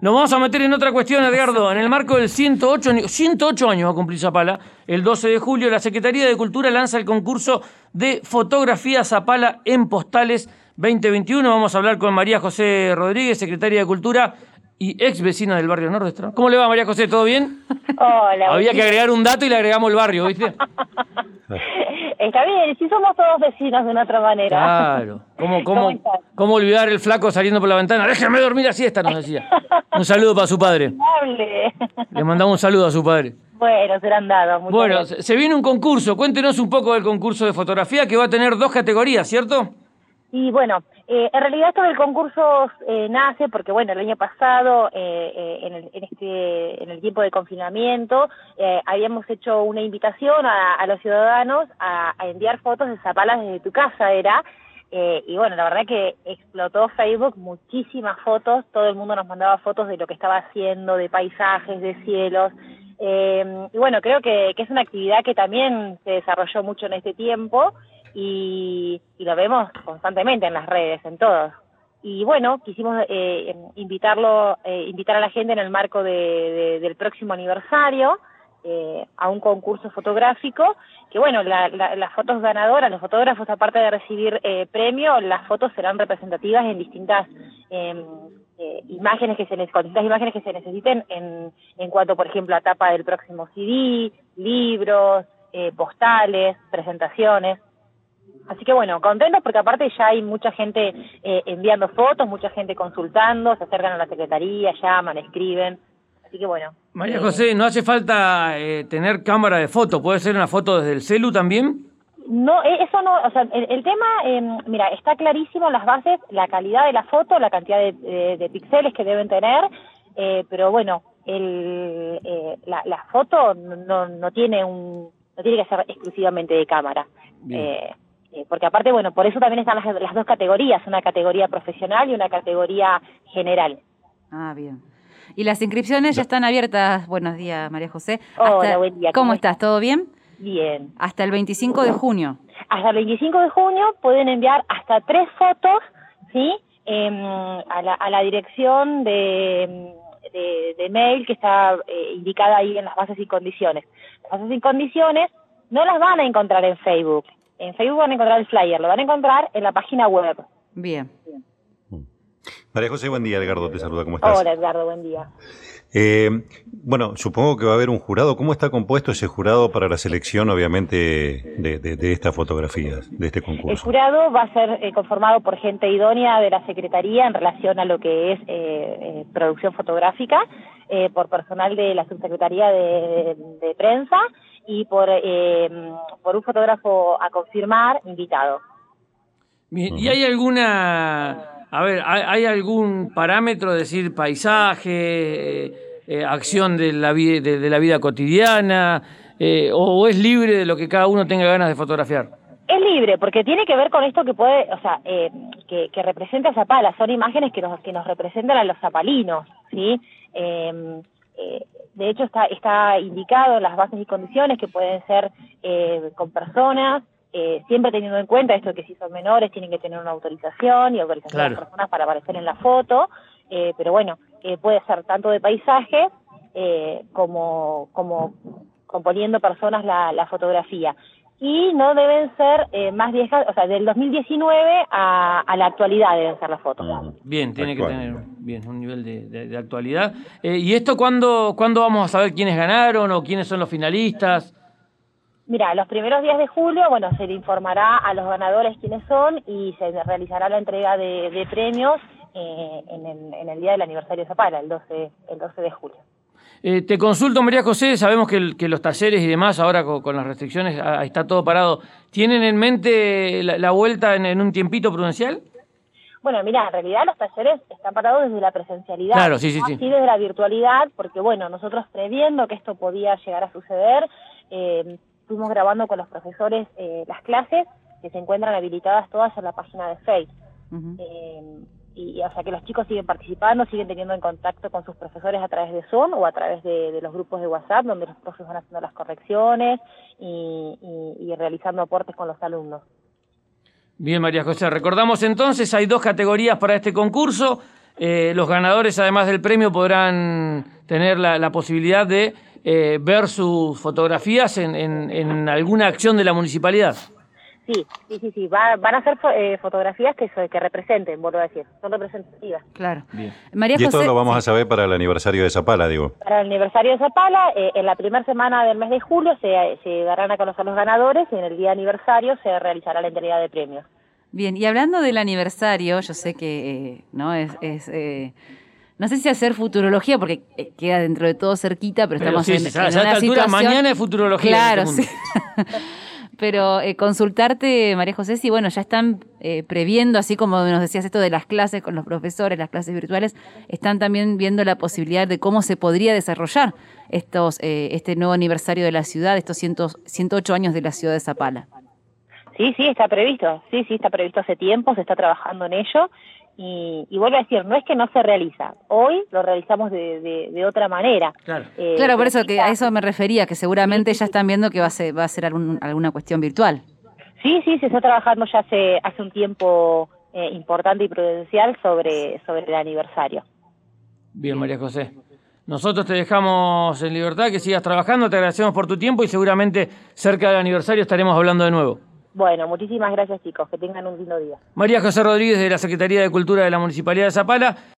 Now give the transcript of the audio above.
Nos vamos a meter en otra cuestión, Edgardo. En el marco del 108 años va a cumplir Zapala, el 12 de julio, la Secretaría de Cultura lanza el concurso de fotografía Zapala en postales 2021. Vamos a hablar con María José Rodríguez, secretaria de Cultura y ex vecina del barrio Nordestra. ¿Cómo le va, María José? ¿Todo bien? Hola. Había que agregar un dato y le agregamos el barrio, ¿viste? Está bien, si somos todos vecinos de una otra manera. Claro. ¿Cómo olvidar el flaco saliendo por la ventana? Déjame dormir la siesta, nos decía. Un saludo para su padre. Le mandamos un saludo a su padre. Bueno, serán dados. Bueno, gracias. Se viene un concurso. Cuéntenos un poco del concurso de fotografía que va a tener 2 categorías, ¿cierto? Y bueno, en realidad esto del concurso nace porque, bueno, el año pasado, en el tiempo de confinamiento, habíamos hecho una invitación a los ciudadanos a enviar fotos de Zapala desde tu casa, y bueno, la verdad que explotó Facebook, muchísimas fotos, todo el mundo nos mandaba fotos de lo que estaba haciendo, de paisajes, de cielos, y bueno, creo que es una actividad que también se desarrolló mucho en este tiempo, y lo vemos constantemente en las redes, en todos. Y bueno, quisimos invitar a la gente en el marco del próximo aniversario a un concurso fotográfico, que bueno, las fotos ganadoras, los fotógrafos, aparte de recibir premio, las fotos serán representativas en distintas imágenes que se necesiten en cuanto, por ejemplo, a tapa del próximo CD, libros, postales, presentaciones. Así que bueno, contentos porque aparte ya hay mucha gente enviando fotos, mucha gente consultando, se acercan a la secretaría, llaman, escriben. Así que bueno. María José, ¿no hace falta tener cámara de foto? ¿Puede ser una foto desde el celu también? No, eso no, o sea, el tema, mira, está clarísimo en las bases, la calidad de la foto, la cantidad de píxeles que deben tener, pero bueno, la foto no tiene que ser exclusivamente de cámara. Porque aparte, bueno, por eso también están las 2 categorías, una categoría profesional y una categoría general. Ah, bien. Y las inscripciones ya están abiertas. Buenos días, María José. Hola, buen día. ¿Cómo estás? ¿Todo bien? Bien. Hasta el 25 de junio. Hasta el 25 de junio pueden enviar hasta 3 fotos, ¿sí? A la dirección de mail que está indicada ahí en las bases y condiciones. Las bases y condiciones no las van a encontrar en Facebook. En Facebook van a encontrar el flyer, lo van a encontrar en la página web. Bien. María José, buen día. Edgardo te saluda. ¿Cómo estás? Hola, Edgardo, buen día. Bueno, supongo que va a haber un jurado. ¿Cómo está compuesto ese jurado para la selección, obviamente, de estas fotografías, de este concurso? El jurado va a ser conformado por gente idónea de la Secretaría en relación a lo que es producción fotográfica, por personal de la Subsecretaría de Prensa y por un fotógrafo a confirmar invitado. Bien, ¿y hay hay algún parámetro, es decir, paisaje, acción de la vida cotidiana, o es libre de lo que cada uno tenga ganas de fotografiar? Es libre, porque tiene que ver con esto que puede, o sea, que representa a Zapala, son imágenes que nos representan a los zapalinos, ¿sí? De hecho está indicado en las bases y condiciones que pueden ser con personas, siempre teniendo en cuenta esto de que si son menores tienen que tener una autorización y autorización Claro. de las personas para aparecer en la foto, pero bueno, puede ser tanto de paisaje como componiendo personas la fotografía. Y no deben ser más viejas, o sea, del 2019 a la actualidad deben ser las fotos. Bien, tiene que tener un nivel de actualidad. ¿Y esto cuándo vamos a saber quiénes ganaron o quiénes son los finalistas? Mira, los primeros días de julio, bueno, se le informará a los ganadores quiénes son y se realizará la entrega de premios en el día del aniversario de Zapala, el 12 de julio. Te consulto, María José, sabemos que los talleres y demás, ahora con las restricciones, está todo parado. ¿Tienen en mente la vuelta en un tiempito prudencial? Bueno, mira, en realidad los talleres están parados desde la presencialidad, claro, sí. así desde la virtualidad, porque bueno, nosotros previendo que esto podía llegar a suceder, fuimos grabando con los profesores las clases que se encuentran habilitadas todas en la página de Facebook. Y o sea que los chicos siguen participando, siguen teniendo en contacto con sus profesores a través de Zoom o a través de los grupos de WhatsApp, donde los profes van haciendo las correcciones y realizando aportes con los alumnos. Bien, María José, recordamos entonces, hay 2 categorías para este concurso. Los ganadores, además del premio, podrán tener la posibilidad de ver sus fotografías en alguna acción de la municipalidad. Sí. Van a ser fotografías que representen, vuelvo a decir, son representativas. Claro. Bien. María Y esto José, lo vamos a saber para el aniversario de Zapala, digo. Para el aniversario de Zapala, en la primera semana del mes de julio se darán a conocer los ganadores y en el día aniversario se realizará la entrega de premios. bien, y hablando del aniversario, yo sé que no no sé si hacer futurología, porque queda dentro de todo cerquita, pero estamos sí, en a una esta altura, situación... mañana es futurología. Claro, en este sí. mundo. Pero consultarte, María José, si bueno, ya están previendo, así como nos decías esto de las clases con los profesores, las clases virtuales, están también viendo la posibilidad de cómo se podría desarrollar este nuevo aniversario de la ciudad, estos 108 años de la ciudad de Zapala. Sí, está previsto. Sí, está previsto hace tiempo, se está trabajando en ello. Y vuelvo a decir, no es que no se realiza. Hoy lo realizamos de otra manera. Claro. Claro, por eso que a eso me refería, que seguramente ya están viendo que va a ser alguna cuestión virtual. Sí, se está trabajando ya hace un tiempo importante y prudencial sobre el aniversario. Bien, María José. Nosotros te dejamos en libertad, que sigas trabajando, te agradecemos por tu tiempo y seguramente cerca del aniversario estaremos hablando de nuevo. Bueno, muchísimas gracias, chicos. Que tengan un lindo día. María José Rodríguez, de la Secretaría de Cultura de la Municipalidad de Zapala.